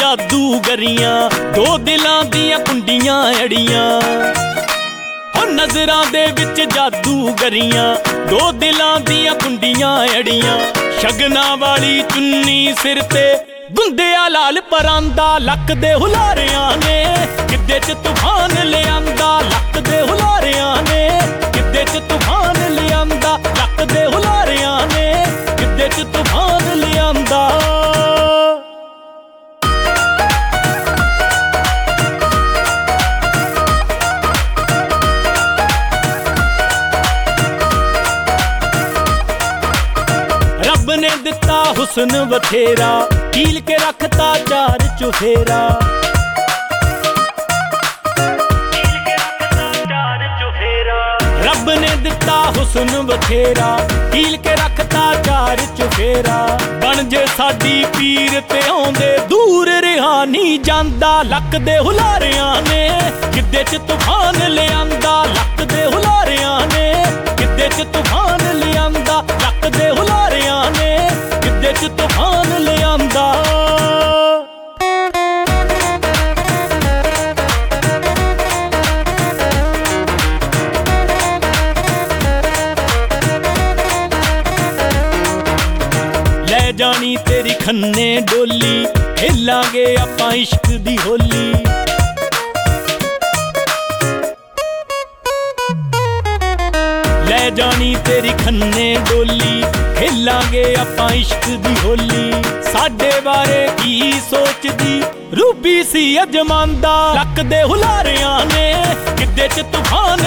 ਜਾਦੂਗਰੀਆਂ, ਦੋ ਦਿਲਾਂ ਦੀਆਂ ਕੁੰਡੀਆਂ ਅੜੀਆਂ। ਹੋ ਨਜ਼ਰਾਂ ਦੇ ਵਿੱਚ ਜਾਦੂਗਰੀਆਂ, ਦੋ ਦਿਲਾਂ ਦੀਆਂ ਕੁੰਡੀਆਂ ਅੜੀਆਂ। ਸ਼ਗਨਾਂ ਵਾਲੀ ਚੁੰਨੀ ਸਿਰ ਤੇ ਗੁੰਦਿਆ ਲਾਲ ਪਰਾਂਦਾ, ਲੱਕ ਦੇ ਹੁਲਾਰਿਆਂ ਨੇ ਗਿੱਧੇ 'ਚ ਤੂਫਾਨ ਲਿਆਂਦਾ। ਲੱਕ ਦੇ ਹੁਲਾਰਿਆਂ ਨੇ ਗਿੱਧੇ 'ਚ ਤੂਫਾਨ ਲਿਆਂਦਾ। ਲੱਕ ਦੇ ਹੁਲਾਰਿਆਂ ਨੇ ਗਿੱਧੇ 'ਚ ਤੂਫਾਨ ਲਿਆਂਦਾ। ਰੱਬ ਨੇ ਦਿੱਤਾ ਹੁਸਨ ਬਥੇਰਾ, ਕੀਲ ਕੇ ਰੱਖਤਾ ਚਾਰ ਚੁਫੇਰਾ। ਰੱਬ ਨੇ ਦਿੱਤਾ ਹੁਸਨ ਬਥੇਰਾ, ਕੀਲ ਕੇ ਰੱਖਤਾ ਚਾਰ ਚੁਫੇਰਾ। ਬਣ ਜੇ ਸਾਡੀ ਪੀਰ ਤੇ ਆਉਂਦੇ, ਦੂਰ ਰਿਹਾ ਨਹੀਂ ਜਾਂਦਾ। ਲੱਕ ਦੇ ਹੁਲਾਰਿਆਂ ਨੇ ਗਿੱਧੇ 'ਚ ਤੂਫਾਨ ਲਿਆਂਦਾ। ਲੱਕ ਦੇ ਹੁਲਾਰਿਆਂ ਨੇ ਗਿੱਧੇ 'ਚ ਤੂਫਾਨ ਲਿਆਂਦਾ। ਲੱਕ ਦੇ ਹੁਲਾਰਿਆਂ ਨੇ ਗਿੱਧੇ 'ਚ ਤੂਫਾਨ ਲਿਆਂਦਾ। ਲੈ ਜਾਣੀ ਤੇਰੀ ਖੰਨੇ ਡੋਲੀ, ਖੇਲਾਂਗੇ ਆਪਾਂ ਇਸ਼ਕ ਦੀ ਹੋਲੀ। ਲੈ ਜਾਣੀ ਤੇਰੀ ਖੰਨੇ ਡੋਲੀ, ਖੇਲਾਂਗੇ ਆਪਾਂ ਇਸ਼ਕ ਦੀ ਹੋਲੀ। ਸਾਡੇ ਬਾਰੇ ਕੀ ਸੋਚਦੀ ਰੂਬੀ ਸੀ ਅਜਮਾਂਦਾ। ਲੱਕ ਦੇ ਹੁਲਾਰਿਆਂ ਨੇ ਗਿੱਧੇ 'ਚ ਤੂਫਾਨ